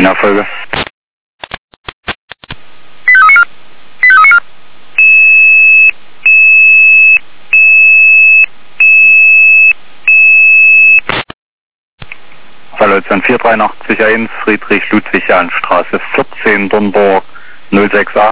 In Erfolge. Verleutzern 483 1, Friedrich-Ludwig-Jahn-Straße 14, Dornburg 068.